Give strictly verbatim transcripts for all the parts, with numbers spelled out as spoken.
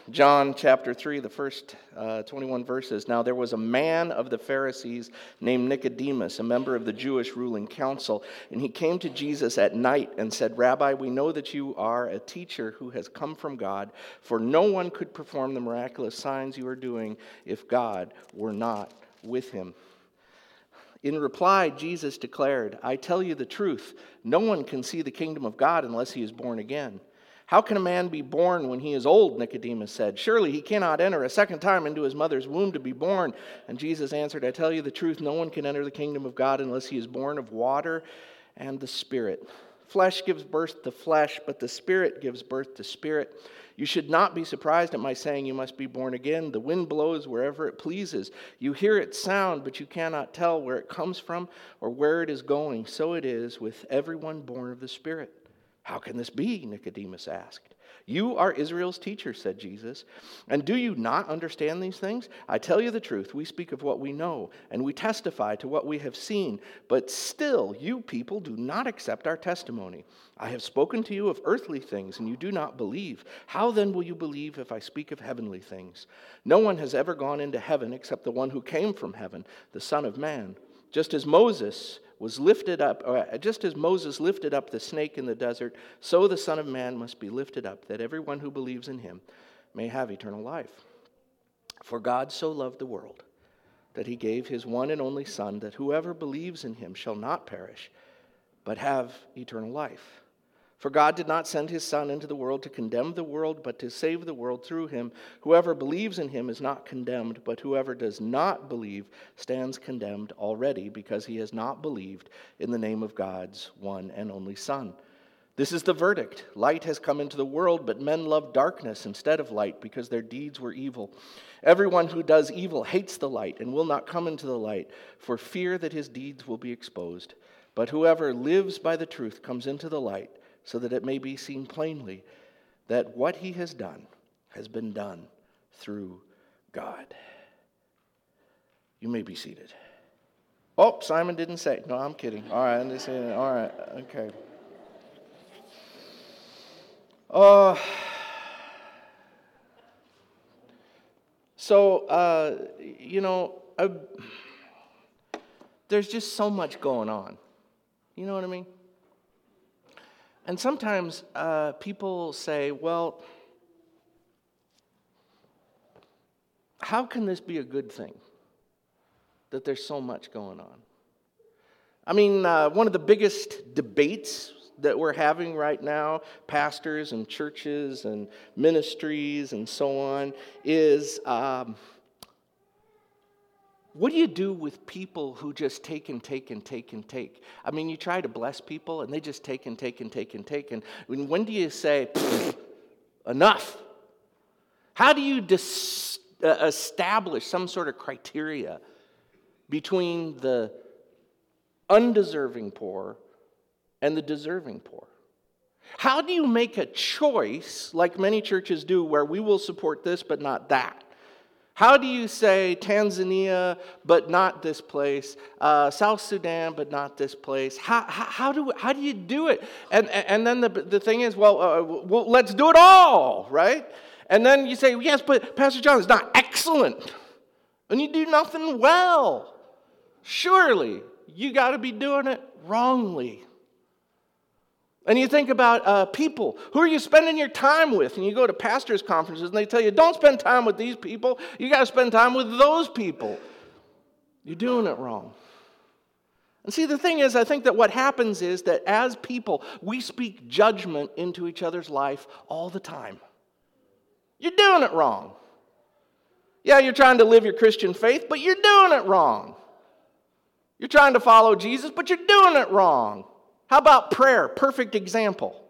John chapter three, the first uh, twenty-one verses. Now there was a man of the Pharisees named Nicodemus, a member of the Jewish ruling council, and he came to Jesus at night and said, Rabbi, we know that you are a teacher who has come from God, for no one could perform the miraculous signs you are doing if God were not with him. In reply, Jesus declared, I tell you the truth, no one can see the kingdom of God unless he is born again. How can a man be born when he is old? Nicodemus said. Surely he cannot enter a second time into his mother's womb to be born. And Jesus answered, I tell you the truth, no one can enter the kingdom of God unless he is born of water and the Spirit. Flesh gives birth to flesh, but the Spirit gives birth to spirit. You should not be surprised at my saying you must be born again. The wind blows wherever it pleases. You hear its sound, but you cannot tell where it comes from or where it is going. So it is with everyone born of the Spirit. How can this be? Nicodemus asked. You are Israel's teacher, said Jesus. And do you not understand these things? I tell you the truth, we speak of what we know, and we testify to what we have seen. But still, you people do not accept our testimony. I have spoken to you of earthly things, and you do not believe. How then will you believe if I speak of heavenly things? No one has ever gone into heaven except the one who came from heaven, the Son of Man. Just as Moses was lifted up, or just as Moses lifted up the snake in the desert, so the Son of Man must be lifted up, that everyone who believes in him may have eternal life. For God so loved the world that he gave his one and only Son, that whoever believes in him shall not perish, but have eternal life. For God did not send his Son into the world to condemn the world, but to save the world through him. Whoever believes in him is not condemned, but whoever does not believe stands condemned already, because he has not believed in the name of God's one and only Son. This is the verdict. Light has come into the world, but men love darkness instead of light, because their deeds were evil. Everyone who does evil hates the light and will not come into the light, for fear that his deeds will be exposed. But whoever lives by the truth comes into the light, so that it may be seen plainly that what he has done has been done through God. You may be seated. Oh, Simon didn't say. No, I'm kidding. All right, I'm just saying, all right, okay. Uh, so, uh, you know, I, there's just so much going on. You know what I mean? And sometimes uh, people say, well, how can this be a good thing that there's so much going on? I mean, uh, one of the biggest debates that we're having right now, pastors and churches and ministries and so on, is um, what do you do with people who just take and take and take and take? I mean, you try to bless people and they just take and take and take and take. And when do you say, enough? How do you dis- uh, establish some sort of criteria between the undeserving poor and the deserving poor? How do you make a choice, like many churches do, where we will support this but not that? How do you say Tanzania, but not this place, uh, South Sudan, but not this place? How, how, how, do, how do you do it? And, and then the, the thing is, well, uh, well, let's do it all, right? And then you say, yes, but Pastor John, it's not excellent. And you do nothing well. Surely, you got to be doing it wrongly. And you think about uh, people. Who are you spending your time with? And you go to pastors' conferences and they tell you, don't spend time with these people. You got to spend time with those people. You're doing it wrong. And see, the thing is, I think that what happens is that as people, we speak judgment into each other's life all the time. You're doing it wrong. Yeah, you're trying to live your Christian faith, but you're doing it wrong. You're trying to follow Jesus, but you're doing it wrong. How about prayer? Perfect example.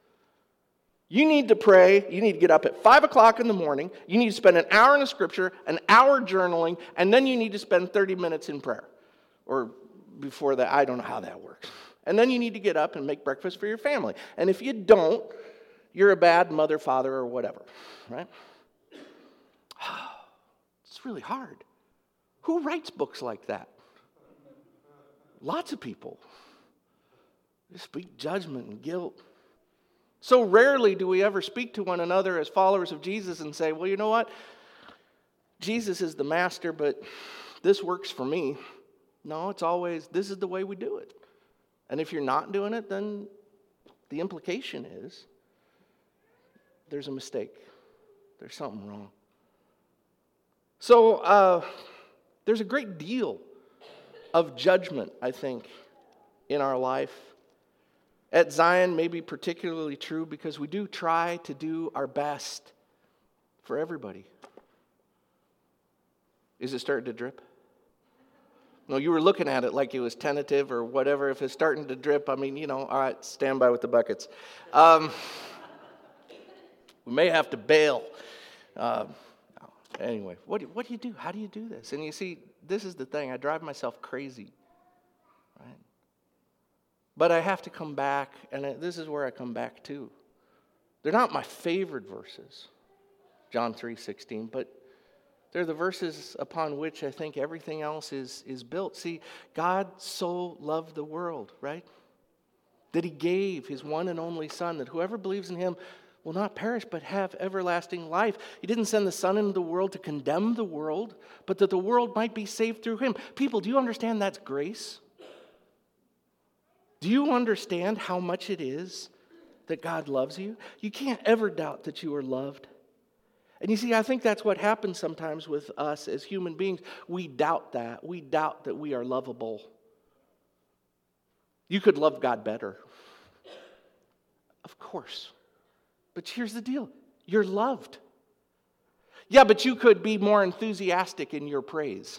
You need to pray. You need to get up at five o'clock in the morning. You need to spend an hour in the scripture, an hour journaling, and then you need to spend thirty minutes in prayer. Or before that, I don't know how that works. And then you need to get up and make breakfast for your family. And if you don't, you're a bad mother, father, or whatever, right? It's really hard. Who writes books like that? Lots of people. They speak judgment and guilt. So rarely do we ever speak to one another as followers of Jesus and say, well, you know what? Jesus is the master, but this works for me. No, it's always, this is the way we do it. And if you're not doing it, then the implication is there's a mistake. There's something wrong. So uh, there's a great deal of judgment, I think, in our life. At Zion, maybe particularly true because we do try to do our best for everybody. Is it starting to drip? No, you were looking at it like it was tentative or whatever. If it's starting to drip, I mean, you know, all right, stand by with the buckets. Um, we may have to bail. Uh, anyway, what do, what do you do? How do you do this? And you see, this is the thing. I drive myself crazy, right? But I have to come back, and this is where I come back to. They're not my favorite verses, John three sixteen, but they're the verses upon which I think everything else is, is built. See, God so loved the world, right? That he gave his one and only Son, that whoever believes in him will not perish but have everlasting life. He didn't send the Son into the world to condemn the world, but that the world might be saved through him. People, do you understand that's grace? Do you understand how much it is that God loves you? You can't ever doubt that you are loved. And you see, I think that's what happens sometimes with us as human beings. We doubt that. We doubt that we are lovable. You could love God better. Of course. But here's the deal. You're loved. Yeah, but you could be more enthusiastic in your praise.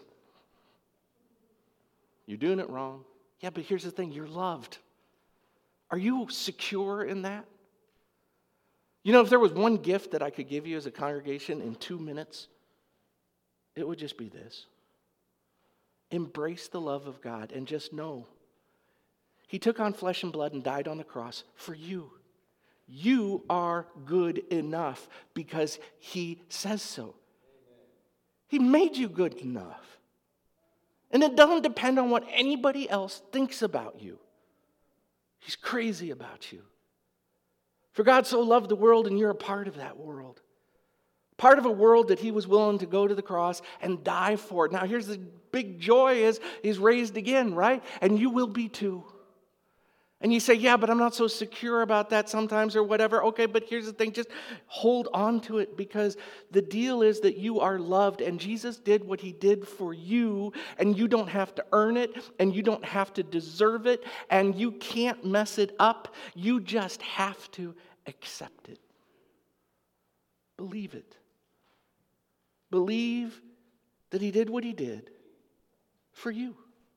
You're doing it wrong. Yeah, but here's the thing. You're loved. Are you secure in that? You know, if there was one gift that I could give you as a congregation in two minutes, it would just be this. Embrace the love of God and just know he took on flesh and blood and died on the cross for you. You are good enough because he says so. He made you good enough. And it doesn't depend on what anybody else thinks about you. He's crazy about you. For God so loved the world, and you're a part of that world. Part of a world that he was willing to go to the cross and die for. Now here's the big joy is he's raised again, right? And you will be too. And you say, yeah, but I'm not so secure about that sometimes or whatever. Okay, but here's the thing. Just hold on to it because the deal is that you are loved and Jesus did what he did for you and you don't have to earn it and you don't have to deserve it and you can't mess it up. You just have to accept it. Believe it. Believe that he did what he did for you.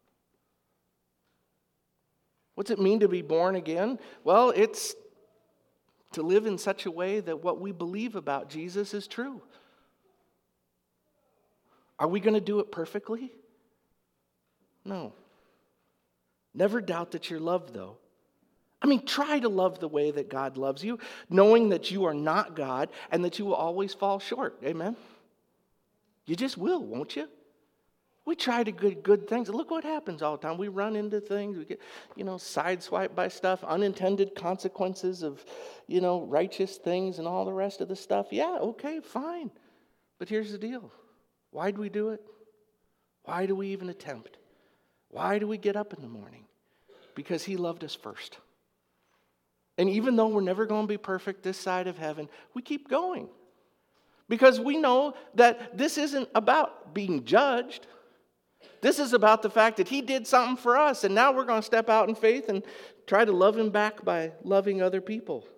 What's it mean to be born again? Well, it's to live in such a way that what we believe about Jesus is true. Are we going to do it perfectly? No. Never doubt that you're loved, though. I mean, try to love the way that God loves you, knowing that you are not God and that you will always fall short. Amen? You just will, won't you? We try to good good things. Look what happens all the time. We run into things. We get, you know, sideswiped by stuff, unintended consequences of, you know, righteous things and all the rest of the stuff. Yeah, okay, fine. But here's the deal. Why do we do it? Why do we even attempt? Why do we get up in the morning? Because he loved us first. And even though we're never going to be perfect this side of heaven, we keep going. Because we know that this isn't about being judged. This is about the fact that he did something for us, and now we're going to step out in faith and try to love him back by loving other people.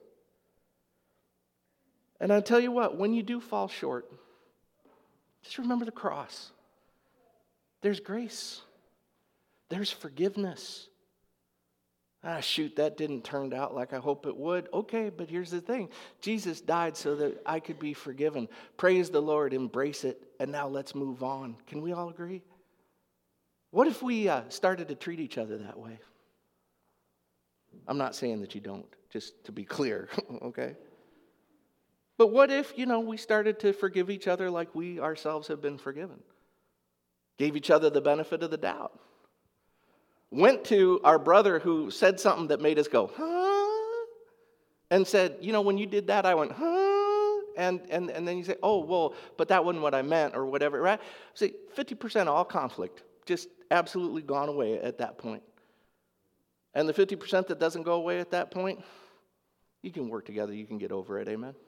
And I tell you what, when you do fall short, just remember the cross. There's grace. There's forgiveness. Ah, shoot, that didn't turn out like I hope it would. Okay, but here's the thing. Jesus died so that I could be forgiven. Praise the Lord, embrace it, and now let's move on. Can we all agree? What if we uh, started to treat each other that way? I'm not saying that you don't, just to be clear, okay? But what if, you know, we started to forgive each other like we ourselves have been forgiven? Gave each other the benefit of the doubt. Went to our brother who said something that made us go, huh? and said, you know, when you did that, I went, huh? And, and, and then you say, oh, well, but that wasn't what I meant or whatever, right? See, fifty percent of all conflict just absolutely gone away at that point. And the fifty percent that doesn't go away at that point, you can work together, you can get over it, amen?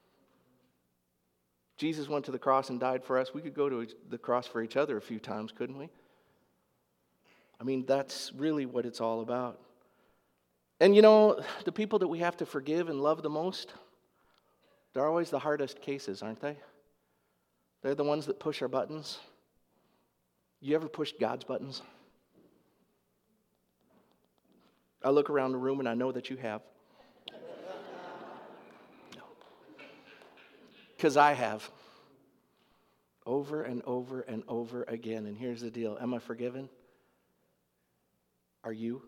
Jesus went to the cross and died for us. We could go to the cross for each other a few times, couldn't we? I mean, that's really what it's all about. And you know, the people that we have to forgive and love the most, they're always the hardest cases, aren't they? They're the ones that push our buttons. You ever pushed God's buttons? I look around the room and I know that you have. Because I have. Over and over and over again. And here's the deal. Am I forgiven? Are you?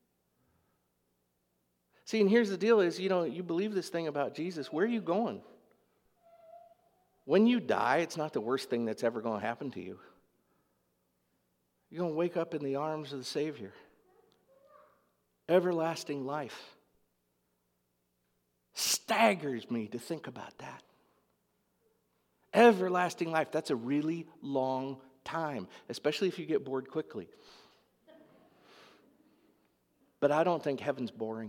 See, and here's the deal is, you know, you believe this thing about Jesus. Where are you going? When you die, it's not the worst thing that's ever going to happen to you. You're going to wake up in the arms of the Savior. Everlasting life. Staggers me to think about that. Everlasting life. That's a really long time, especially if you get bored quickly. But I don't think heaven's boring.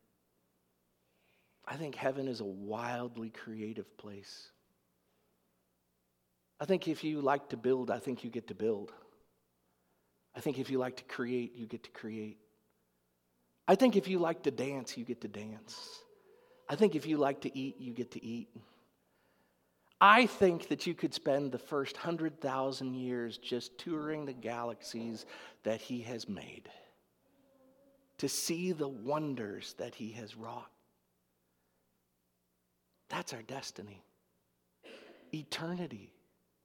I think heaven is a wildly creative place. I think if you like to build, I think you get to build. I think if you like to create, you get to create. I think if you like to dance, you get to dance. I think if you like to eat, you get to eat. I think that you could spend the first one hundred thousand years just touring the galaxies that he has made to see the wonders that he has wrought. That's our destiny. Eternity.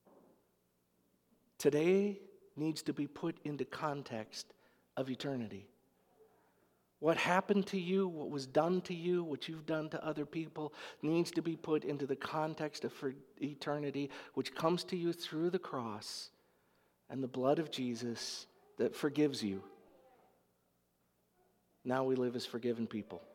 Today needs to be put into context of eternity. What happened to you, what was done to you, what you've done to other people needs to be put into the context of eternity, which comes to you through the cross and the blood of Jesus that forgives you. Now we live as forgiven people.